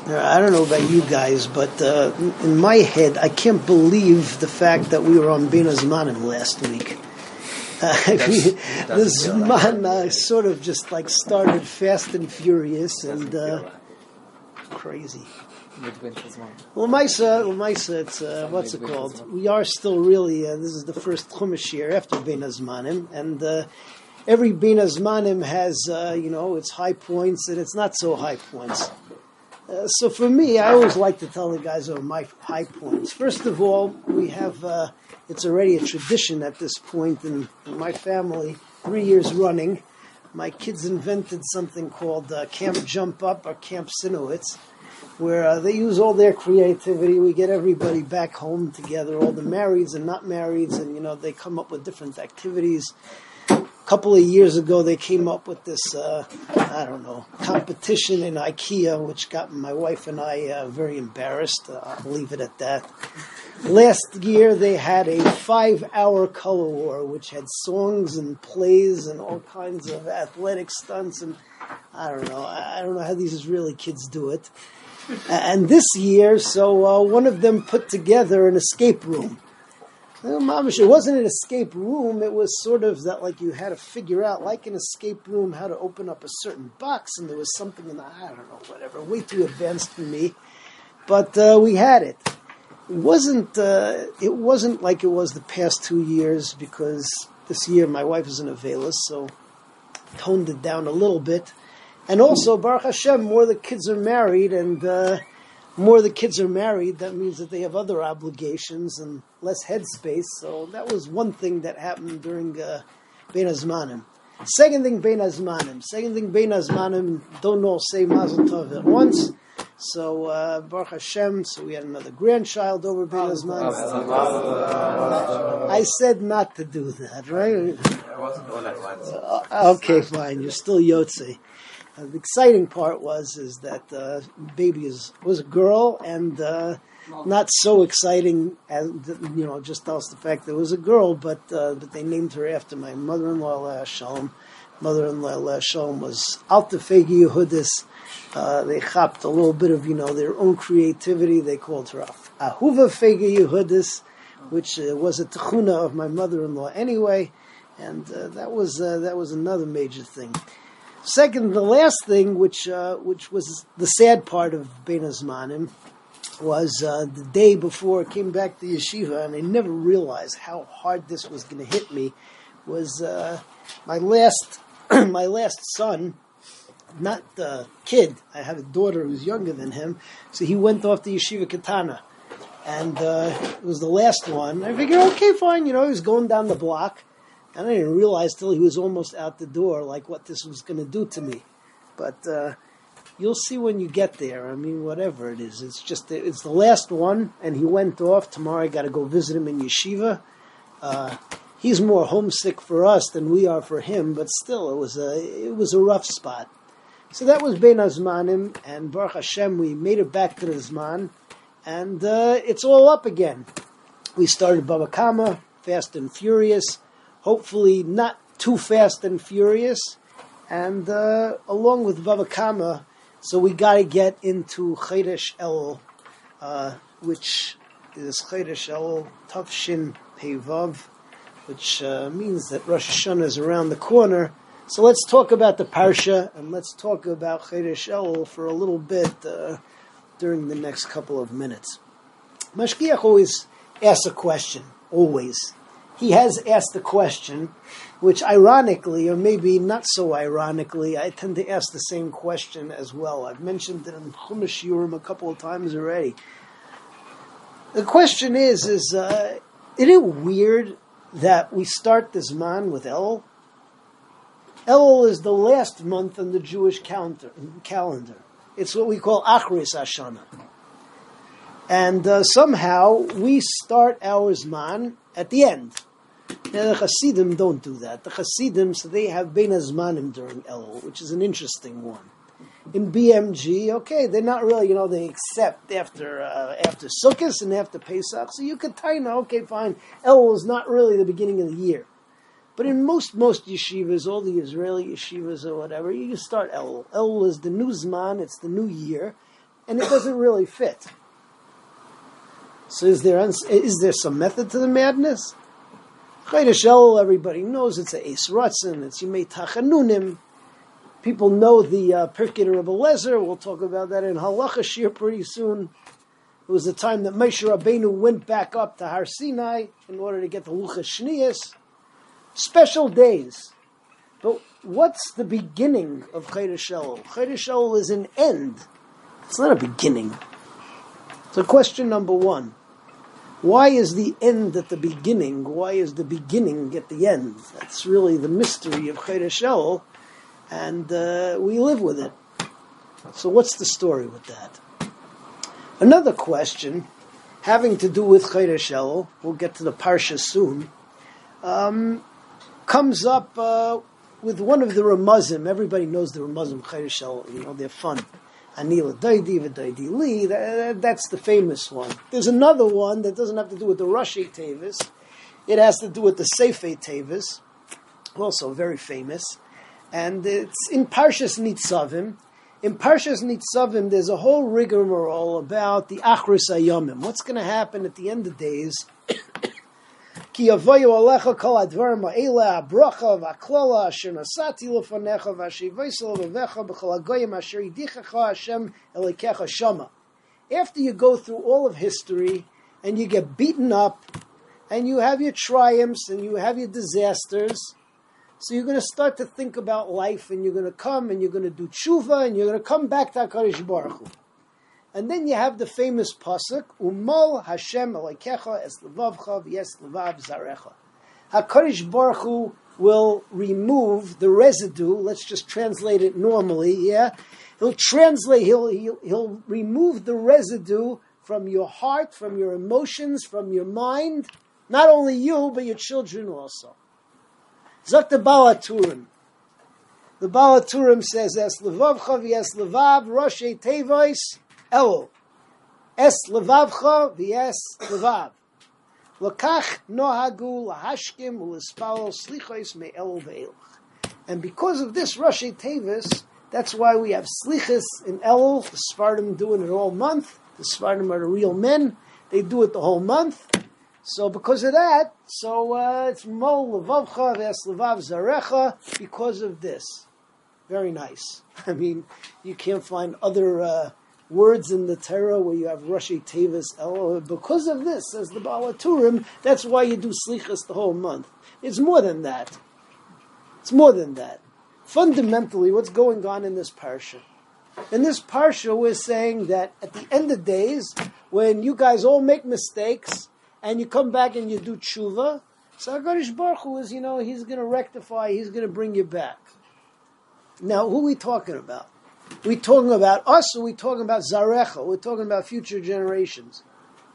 I don't know about you guys, but in my head, I can't believe the fact that we were on Bein Hazmanim last week. This man sort of just like started fast and furious and crazy. Well, Maisa, it's what's it called? We are still really. This is the first Chumash year after Bein Hazmanim, and every Bein Hazmanim has its high points and its not so high points. So for me, I always like to tell the guys over my high points. First of all, we have, it's already a tradition at this point in my family, 3 years running. My kids invented something called Camp Jump Up or Camp Sinowitz, where they use all their creativity. We get everybody back home together, all the marrieds and not marrieds, and, they come up with different activities. A couple of years ago, they came up with this, competition in IKEA, which got my wife and I very embarrassed. I'll leave it at that. Last year, they had a 5-hour color war, which had songs and plays and all kinds of athletic stunts. And I don't know how these Israeli kids do it. And this year, so one of them put together an escape room. It wasn't an escape room. It was sort of that, like you had to figure out, like an escape room, how to open up a certain box, and there was something in the, whatever, way too advanced for me. But we had it. It wasn't like it was the past 2 years, because this year my wife is in Avelis, so toned it down a little bit. And also, Baruch Hashem, more the kids are married, and that means that they have other obligations and less headspace. So that was one thing that happened during Bein Hazmanim. Second thing, Bein Hazmanim, don't all say Mazel Tov at once. So, Baruch Hashem, so we had another grandchild over Bein Hazmanim. I said not to do that, right? I wasn't all at once. Okay, fine. You're still Yotze. The exciting part was that baby was a girl, and not so exciting as just tell us the fact that it was a girl, but they named her after my mother-in-law Leah Shalom. Mother-in-law Leah Shalom was Alta Fegi Yehudis. They chopped a little bit of their own creativity. They called her Ahuva Fegi Yehudis, which was a techuna of my mother-in-law anyway, and that was another major thing. Second, the last thing, which was the sad part of Bein Hazmanim, was the day before I came back to yeshiva, and I never realized how hard this was going to hit me. Was my last son, not the kid. I have a daughter who's younger than him, so he went off to yeshiva Katana, and it was the last one. I figured, okay, fine, he was going down the block. And I didn't realize till he was almost out the door, like what this was going to do to me. But you'll see when you get there. I mean, whatever it is, it's the last one, and he went off. Tomorrow I got to go visit him in yeshiva. He's more homesick for us than we are for him, but still, it was a rough spot. So that was Bein Hazmanim, and Baruch Hashem, we made it back to the Zman, and it's all up again. We started Bava Kama, fast and furious. Hopefully not too fast and furious. And along with Bava Kama, so we got to get into Chodesh Elul, which is Chodesh Elul Tafshin Pei Vav, which means that Rosh Hashanah is around the corner. So let's talk about the Parsha, and let's talk about Chodesh Elul for a little bit during the next couple of minutes. Mashgiach always asks a question, always. He has asked a question, which ironically, or maybe not so ironically, I tend to ask the same question as well. I've mentioned it in Chumash Yurim a couple of times already. The question is isn't it weird that we start this man with Elul? Elul is the last month on the Jewish calendar. It's what we call Achris Hashanah. And somehow we start our Zman at the end. Now the Hasidim don't do that. The Hasidim, so they have Bein Hazmanim during Elul, which is an interesting one. In BMG, okay, they're not really, they accept after Sukkot and after Pesach, so you could tell, okay, fine, Elul is not really the beginning of the year. But in most yeshivas, all the Israeli yeshivas or whatever, you start Elul. Elul is the new Zman, it's the new year. and it doesn't really fit. So is there some method to the madness? Chodesh Elul, everybody knows it's a Eis Ratzin, it's Yimei Tachanunim. People know the Pirkei Rebbe Lezer. We'll talk about that in Halacha Shir pretty soon. It was the time that Moshe Rabbeinu went back up to Har Sinai in order to get the Luchas Shniyos. Special days. But what's the beginning of Chodesh Elul? Chodesh Elul is an end. It's not a beginning. So question number one. Why is the end at the beginning? Why is the beginning at the end? That's really the mystery of Chodesh Elul, and we live with it. So what's the story with that? Another question, having to do with Chodesh Elul, we'll get to the Parsha soon, comes up with one of the Ramazim. Everybody knows the Ramazim Chodesh Elul, they're fun. Anila Daidi V'Daidi Li, that's the famous one. There's another one that doesn't have to do with the Rashi Tevis. It has to do with the Seifei Tevis, also very famous. And it's in Parshas Nitzavim. In Parshas Nitzavim, there's a whole rigmarole about the Achris Hayomim. What's going to happen at the end of days? Ki yavayu alecha kol advarim ha'ela habracha v'aklala asher nasati lefanecha v'ashivaisa levecha b'chol hagoyim asher yidichecha Hashem elikecha shama. After you go through all of history and you get beaten up and you have your triumphs and you have your disasters, so you're going to start to think about life and you're going to come and you're going to do tshuva and you're going to come back to HaKadosh Baruch Hu. And then you have the famous pasuk, Umal Hashem Elokecha es levavcha v'es levav zarecha. HaKadosh Baruch Hu will remove the residue. Let's just translate it normally. Yeah, He'll remove the residue from your heart, from your emotions, from your mind. Not only you, but your children also. Zok the Baal HaTurim. The Baal HaTurim says, Es levavcha v'es levav Roshei Tevois Elul. Es levavcha v'es levav. L'kach nohagu lahashkim u'lespalol slichos me'elul ve'elach. And because of this Roshei Tevis, that's why we have slichos in Elul. The Sfardim doing it all month. The Sfardim are the real men. They do it the whole month. So because of that, it's Mo Levavcha V'es Levav Zarecha because of this. Very nice. I mean, you can't find other words in the Torah where you have Roshei Tevis Elul. Because of this, says the Baal HaTurim, that's why you do Slichas the whole month. It's more than that. It's more than that. Fundamentally, what's going on in this parsha? In this parsha, we're saying that at the end of days, when you guys all make mistakes, and you come back and you do tshuva, so HaKadosh Baruch Hu is, He's going to rectify, He's going to bring you back. Now, who are we talking about? Are we talking about us, or are we talking about Zarecha? We're talking about future generations.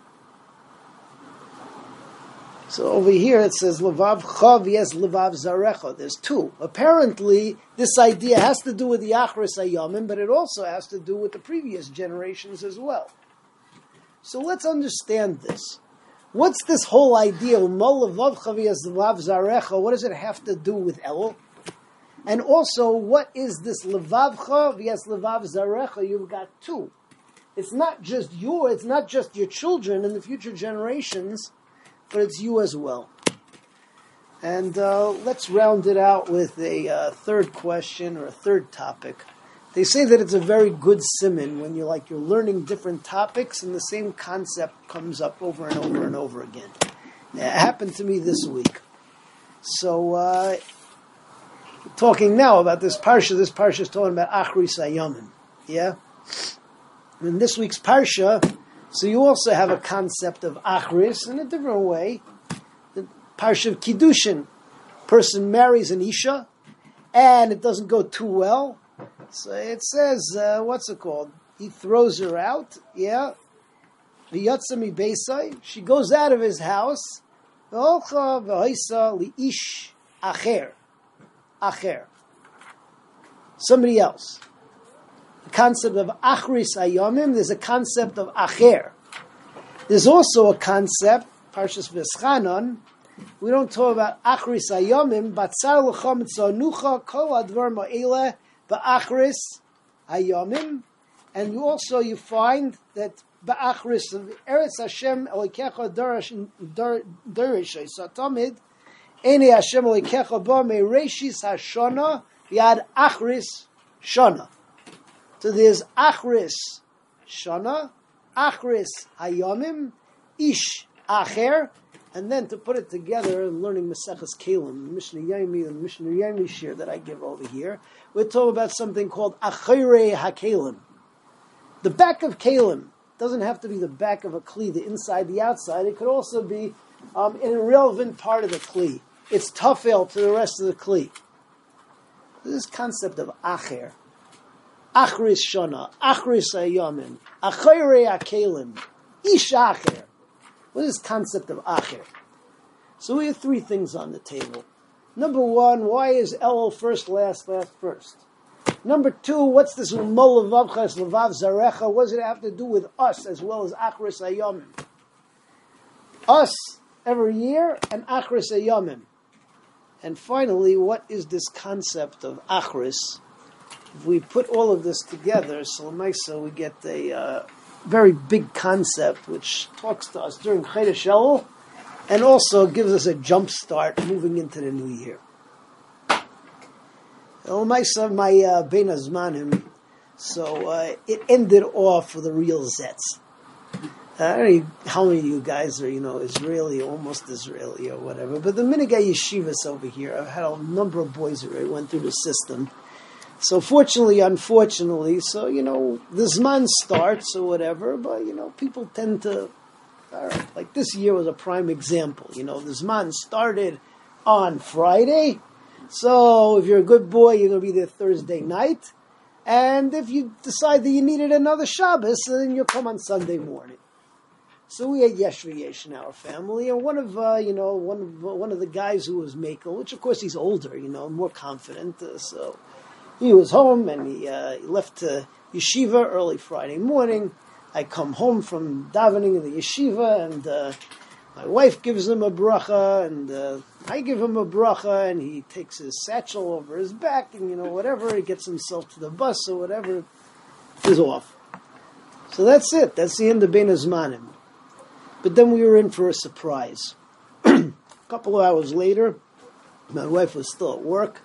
So over here it says, Levav Chav, yes, Levav Zarecha. There's two. Apparently, this idea has to do with the Achris Hayomim, but it also has to do with the previous generations as well. So let's understand this. What's this whole idea? What does it have to do with Elul? And also, what is this levavcha v'yes levav zarecha? You've got two. It's not just you, it's not just your children and the future generations, but it's you as well. And let's round it out with a third question or a third topic. They say that it's a very good siman when you're learning different topics and the same concept comes up over and over and over again. It happened to me this week. So, talking now about this parsha is talking about Achris Hayomim. Yeah? In this week's parsha, so you also have a concept of Achris in a different way. The parsha of Kiddushin. Person marries an Isha and it doesn't go too well. So it says, what's it called? He throws her out, yeah. V'yatzami beisai. She goes out of his house. V'olcha v'hoisa li'ish acher. Acher. Somebody else. The concept of Achris Hayomim, there's a concept of Acher. There's also a concept, Parshas V'eschanan, we don't talk about Achris Hayomim, but Tzar l'cha mitzonucha kol advar ma'ele Ba'achris Hayomim, And you find that Ba'achris of Eretz Hashem Elikecha Darish Satamid Eni Hashem Elikecha Ba Me Reshis Hashana Yad Achris Shana. So there's Achris Shana, Achris Hayamim, Ish Acher, and then to put it together and learning Maseches Kalim, the Mishnah Yaimi and the Mishnah Yaimi shir that I give over here, we're talking about something called Achere HaKalim. The back of Kalim doesn't have to be the back of a Kli, the inside, the outside. It could also be an irrelevant part of the Kli. It's tafel to the rest of the Kli. This concept of Acher, Achris Shana, Achris Hayamim, Achere HaKalim, Ish Acher. What is this concept of Acher? So we have three things on the table. Number one, why is Elul first, last first? Number two, what's this Umol Levavcha Levav Zarecha? What does it have to do with us as well as Achris Hayamim? Us every year and Achris Hayamim. And finally, what is this concept of Achris? If we put all of this together, so we get a very big concept which talks to us during Chodesh Elul and also gives us a jump start moving into the new year. My Bein Hazmanim, so it ended off with a real Zetz. I don't know how many of you guys are, Israeli, almost Israeli or whatever, but the Minigay Yeshivas over here, I've had a number of boys who already went through the system. So fortunately, unfortunately, so, the Zman starts or whatever, but, people tend to, like this year was a prime example. The Zman started on Friday, so if you're a good boy, you're going to be there Thursday night, and if you decide that you needed another Shabbos, then you'll come on Sunday morning. So we had Yesh V'Yesh in our family, and one of the guys who was Mekel, which of course he's older, more confident, so he was home and he left to yeshiva early Friday morning. I come home from davening in the yeshiva, and my wife gives him a bracha, and I give him a bracha, and he takes his satchel over his back, and whatever, he gets himself to the bus or whatever, is off. So that's it. That's the end of Bein Hazmanim. But then we were in for a surprise. A couple of hours later, my wife was still at work.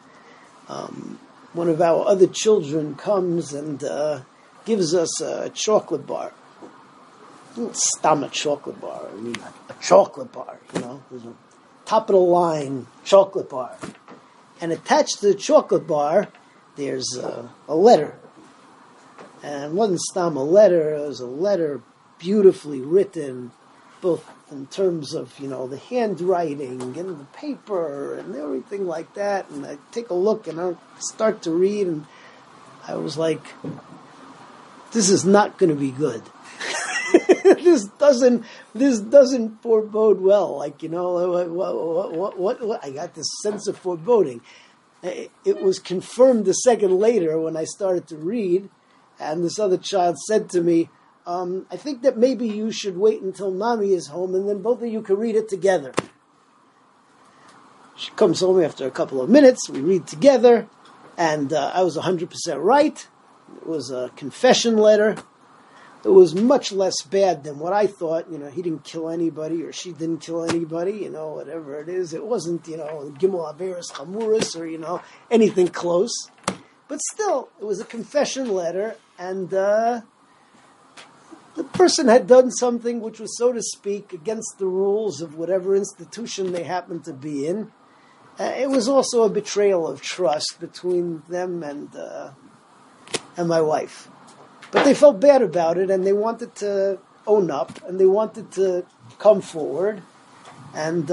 One of our other children comes and gives us a chocolate bar. It's not a chocolate bar. I mean, a chocolate bar, There's a top-of-the-line chocolate bar. And attached to the chocolate bar, there's a letter. And it wasn't stam a letter. It was a letter beautifully written, both in terms of, the handwriting and the paper and everything like that. And I take a look and I start to read, and I was like, this is not going to be good. This doesn't forebode well. Like, what I got this sense of foreboding. It was confirmed a second later when I started to read, and this other child said to me, I think that maybe you should wait until Mommy is home, and then both of you can read it together. She comes home after a couple of minutes, we read together, and I was 100% right. It was a confession letter. It was much less bad than what I thought. He didn't kill anybody, or she didn't kill anybody, whatever it is. It wasn't, Gimel Averis Chamuris, or, anything close. But still, it was a confession letter, and the person had done something which was, so to speak, against the rules of whatever institution they happened to be in. It was also a betrayal of trust between them and my wife. But they felt bad about it, and they wanted to own up, and they wanted to come forward. And,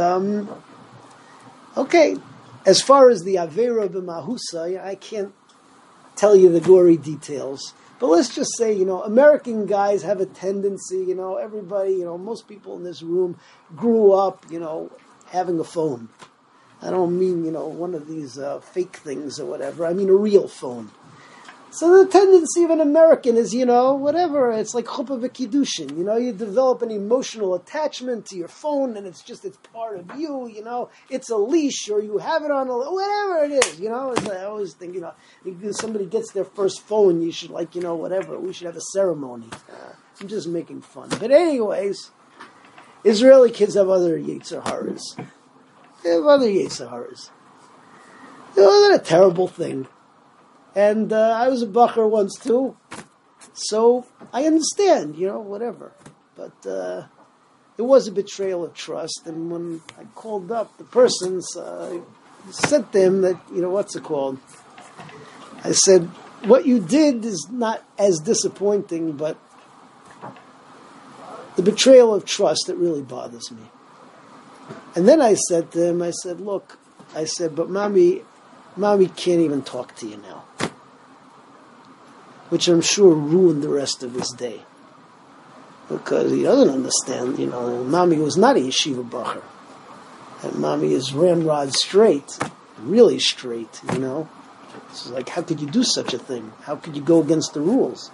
okay, as far as the Avera b'Mahusa, I can't tell you the gory details. But let's just say, American guys have a tendency, everybody, most people in this room grew up, having a phone. I don't mean, one of these fake things or whatever. I mean a real phone. So the tendency of an American is, whatever. It's like chuppah v'kiddushin. You develop an emotional attachment to your phone, and it's part of you. It's a leash, or you have it on whatever it is. I always think, if somebody gets their first phone, you should whatever. We should have a ceremony. I'm just making fun. But anyways, Israeli kids have other Yetzer Haras. They have other Yetzer Haras. Isn't that a terrible thing? And I was a bacher once too, so I understand, whatever. But it was a betrayal of trust, and when I called up the persons, I said to him that, what's it called? I said, what you did is not as disappointing, but the betrayal of trust that really bothers me. And then I said to him, look, but mommy can't even talk to you now. Which I'm sure ruined the rest of his day. Because he doesn't understand, mommy was not a yeshiva bacher. And mommy is ramrod straight, really straight, It's like, how could you do such a thing? How could you go against the rules?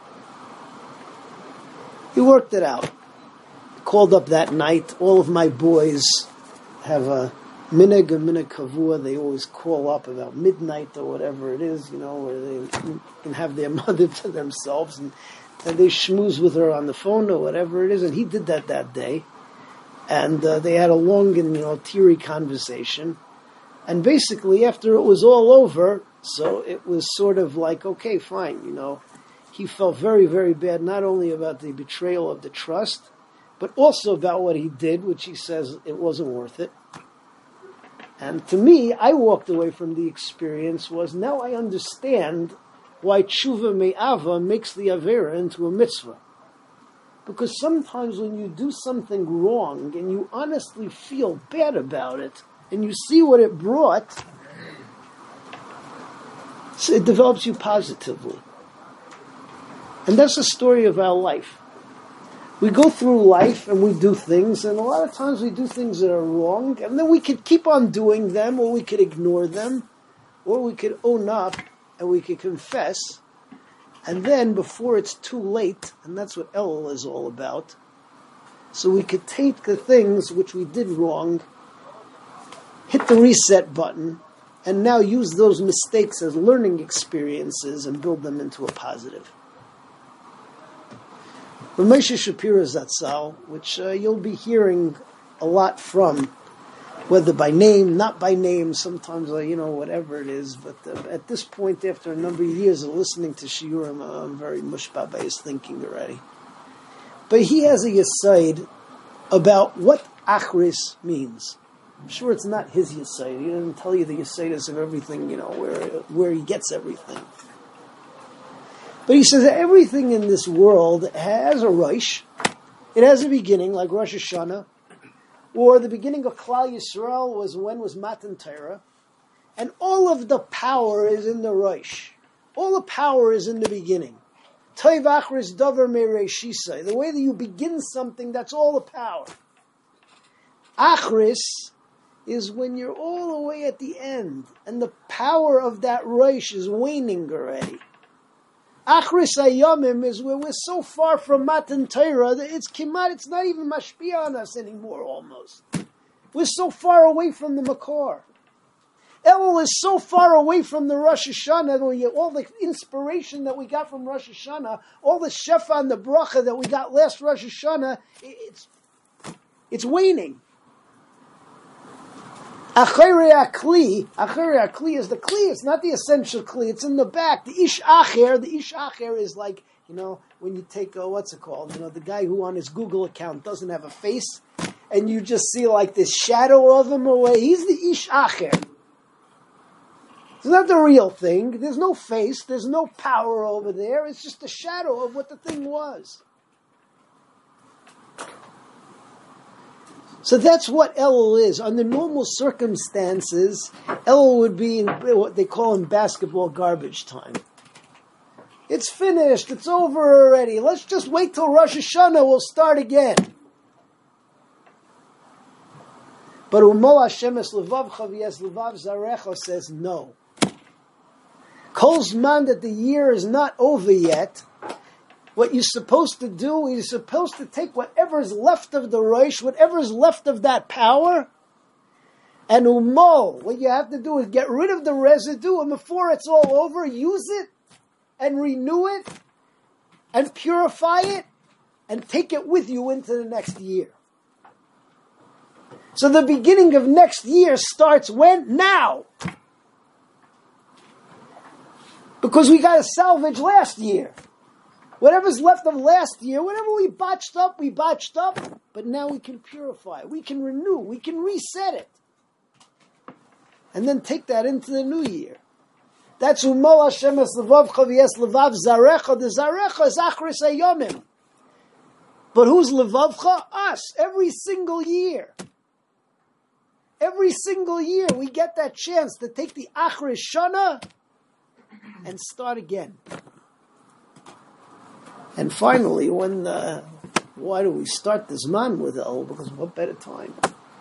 He worked it out. Called up that night. All of my boys have a minhag kavua. They always call up about midnight or whatever it is, where they can have their mother to themselves, and they schmooze with her on the phone or whatever it is. And he did that day, and they had a long and teary conversation. And basically, after it was all over, so it was sort of like, okay, fine, he felt very, very bad, not only about the betrayal of the trust, but also about what he did, which he says it wasn't worth it. And to me, I walked away from the experience now I understand why tshuva me'ava makes the avera into a mitzvah. Because sometimes when you do something wrong and you honestly feel bad about it, and you see what it brought, so it develops you positively. And that's the story of our life. We go through life and we do things, and a lot of times we do things that are wrong, and then we could keep on doing them, or we could ignore them, or we could own up and we could confess, and then before it's too late, and that's what Elul is all about, so we could take the things which we did wrong, hit the reset button, and now use those mistakes as learning experiences and build them into a positive. Moshe Shapiro Zatzal, which you'll be hearing a lot from, whether by name, not by name, sometimes, whatever it is. But at this point, after a number of years of listening to Shiurim, I'm very mushba by his thinking already. But he has a yesod about what achris means. I'm sure it's not his yesod. He doesn't tell you the yesodus of everything, where he gets everything. But he says that everything in this world has a Rosh. It has a beginning, like Rosh Hashanah. Or the beginning of Klal Yisrael was Matan Torah. And all of the power is in the Rosh. All the power is in the beginning. Toiv achris davar mereishisa. The way that you begin something, that's all the power. Achris is when you're all the way at the end. And the power of that Rosh is waning already. Achris Hayomim is where we're so far from Matan Torah that it's not even mashpia on us anymore, almost. We're so far away from the Makor. Elul is so far away from the Rosh Hashanah, all the inspiration that we got from Rosh Hashanah, all the shefa and the bracha that we got last Rosh Hashanah, it's waning. Achere akli is the kli. It's not the essential kli. It's in the back. The ish acher is like, when you take, what's it called? The guy who on his Google account doesn't have a face, and you just see like this shadow of him away. He's the ish acher. It's not the real thing. There's no face. There's no power over there. It's just a shadow of what the thing was. So that's what Elul is. Under normal circumstances, Elul would be in what they call in basketball garbage time. It's finished. It's over already. Let's just wait till Rosh Hashanah. We'll start again. But Umol Hashem es levavcha v'es levav zarecha says no. Kolzman that the year is not over yet, what you're supposed to do is you're supposed to take whatever is left of the Rosh, whatever is left of that power, and umol. What you have to do is get rid of the residue, and before it's all over, use it, and renew it, and purify it, and take it with you into the next year. So the beginning of next year starts when? Now! Because we got to salvage last year. Whatever's left of last year, whatever we botched up, but now we can purify it. We can renew, we can reset it. And then take that into the new year. That's Umal Hashem es levavcha v'yes levav zarecha. The zarecha is achris hayomim. But who's levavcha? Us. Every single year. Every single year we get that chance to take the achris shana and start again. And finally, why do we start this man with El? Because what better time?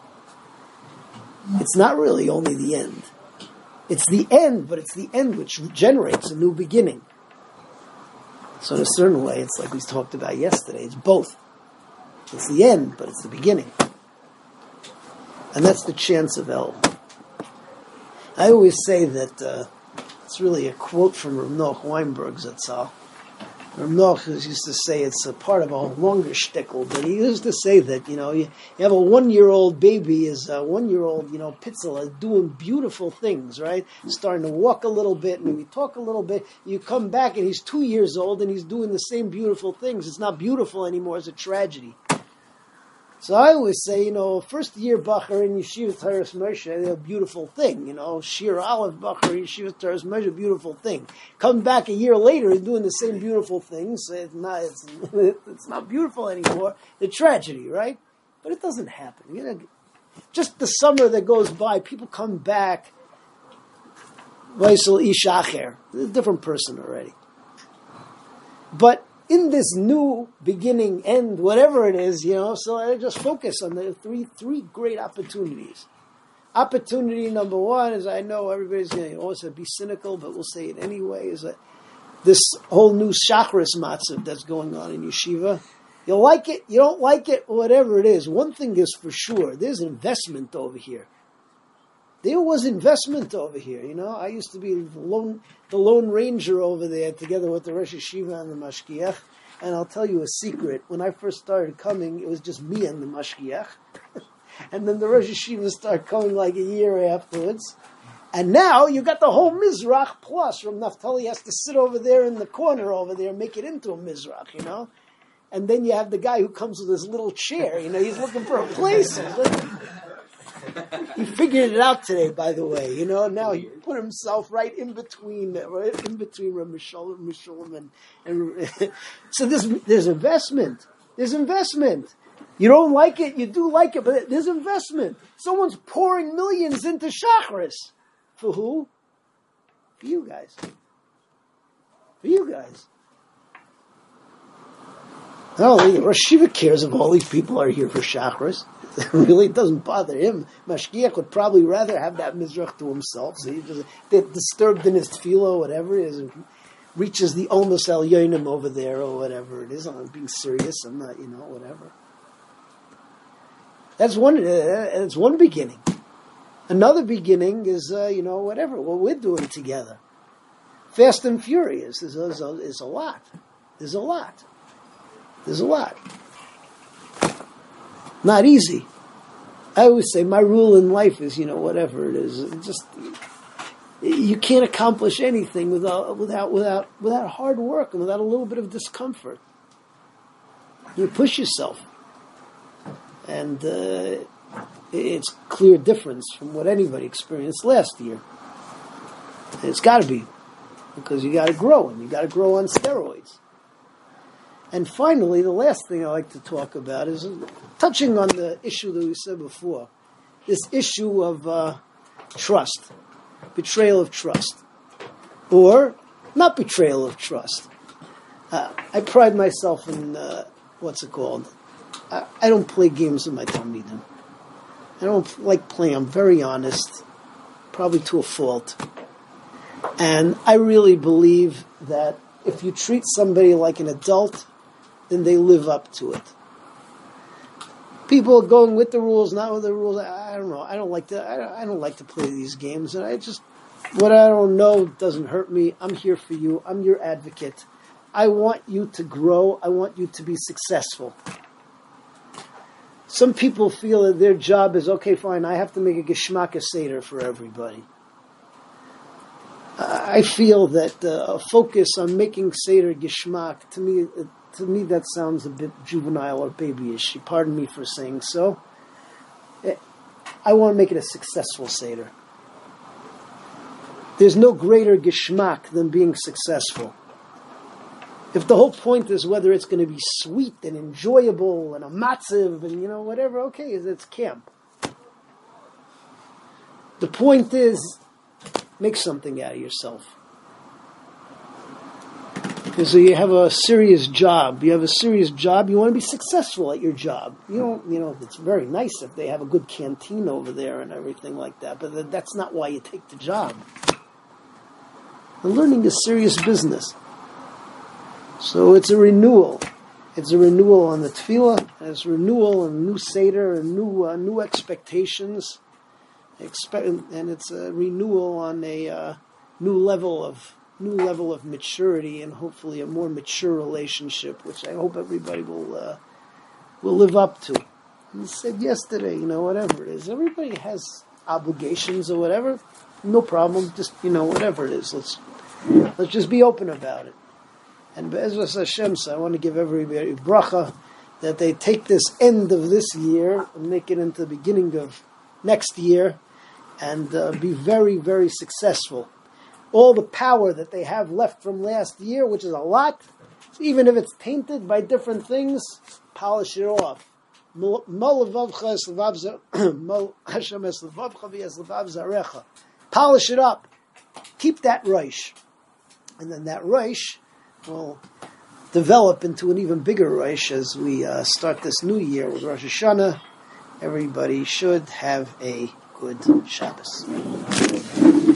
It's not really only the end. It's the end, but it's the end which generates a new beginning. So in a certain way, it's like we talked about yesterday. It's both. It's the end, but it's the beginning. And that's the chance of El. I always say that it's really a quote from Rav Noach Weinberg Zatzal. Rav Noach used to say it's a part of a longer shtickle, but he used to say that, you have a 1-year-old baby is a 1-year-old, Pitzela doing beautiful things, right? Starting to walk a little bit, maybe talk a little bit. You come back and he's 2 years old and he's doing the same beautiful things. It's not beautiful anymore. It's a tragedy. So I always say, first year Bacher in Yeshiva Taras Moshe, a beautiful thing. Shir Aleph Bacher in Yeshiva Taras Moshe, a beautiful thing. Come back a year later, he's doing the same beautiful things. It's not beautiful anymore. The tragedy, right? But it doesn't happen. Just the summer that goes by, people come back. Vaisel Ish Acher, a different person already. But in this new beginning, end, whatever it is, so I just focus on the three great opportunities. Opportunity number one is, I know everybody's going to also be cynical, but we'll say it anyway, is that this whole new Shachris Matzav that's going on in Yeshiva, you like it, you don't like it, whatever it is. One thing is for sure, there's investment over here. There was investment over here, I used to be the lone ranger over there together with the Rosh Yeshiva and the Mashgiach. And I'll tell you a secret. When I first started coming, it was just me and the Mashgiach. And then the Rosh Yeshiva started coming like a year afterwards. And now you got the whole Mizrach plus. From Naftali has to sit over there in the corner over there and make it into a Mizrach, And then you have the guy who comes with his little chair, he's looking for a place. He figured it out today, by the way. Now he put himself right in between Rav Mishalom and so there's investment. There's investment. You don't like it, you do like it, but there's investment. Someone's pouring millions into Shachris. For who? For you guys. For you guys. Oh, Rosh Yeshiva cares if all these people are here for Shachris. Really, it doesn't bother him. Mashgiach would probably rather have that Mizrach to himself. So he just get disturbed in his tefillah, whatever it is, reaches the Olmos El Yonim over there, or whatever it is. I'm being serious. I'm not, whatever. That's one beginning. Another beginning is, whatever, what we're doing together. Fast and Furious is a lot. There's a lot. There's a lot. Not easy. I always say my rule in life is, whatever it is, you can't accomplish anything without hard work and without a little bit of discomfort. You push yourself, and it's clear difference from what anybody experienced last year. And it's got to be, because you got to grow, and you got to grow on steroids. And finally, the last thing I like to talk about is touching on the issue that we said before, this issue of trust, betrayal of trust, or not betrayal of trust. I pride myself in, what's it called? I don't play games with my Talmidim. I don't like playing. I'm very honest, probably to a fault. And I really believe that if you treat somebody like an adult, then they live up to it. People going with the rules, not with the rules. I don't know. I don't like to. I don't like to play these games. And what I don't know doesn't hurt me. I'm here for you. I'm your advocate. I want you to grow. I want you to be successful. Some people feel that their job is, okay, fine, I have to make a Geschmack Seder for everybody. I feel that a focus on making Seder Geschmack, to me that sounds a bit juvenile or babyish. Pardon me for saying so. I want to make it a successful Seder. There's no greater Geschmack than being successful. If the whole point is whether it's going to be sweet and enjoyable and a matziv and, whatever, okay, it's camp. The point is, make something out of yourself. So you have a serious job. You want to be successful at your job. It's very nice if they have a good canteen over there and everything like that, but that's not why you take the job. And learning is serious business. So it's a renewal. It's a renewal on the tefillah, and it's a renewal on new seder and new expectations. And it's a renewal on a new level of maturity, and hopefully a more mature relationship, which I hope everybody will live up to. And I said yesterday, whatever it is, everybody has obligations or whatever. No problem. Just whatever it is, let's just be open about it. And Be'ezras Hashem, so I want to give everybody bracha that they take this end of this year and make it into the beginning of next year and be very, very successful. All the power that they have left from last year, which is a lot, even if it's tainted by different things, polish it off. Polish it up. Keep that Rosh. And then that Rosh will develop into an even bigger Rosh as we start this new year with Rosh Hashanah. Everybody should have a good Shabbos.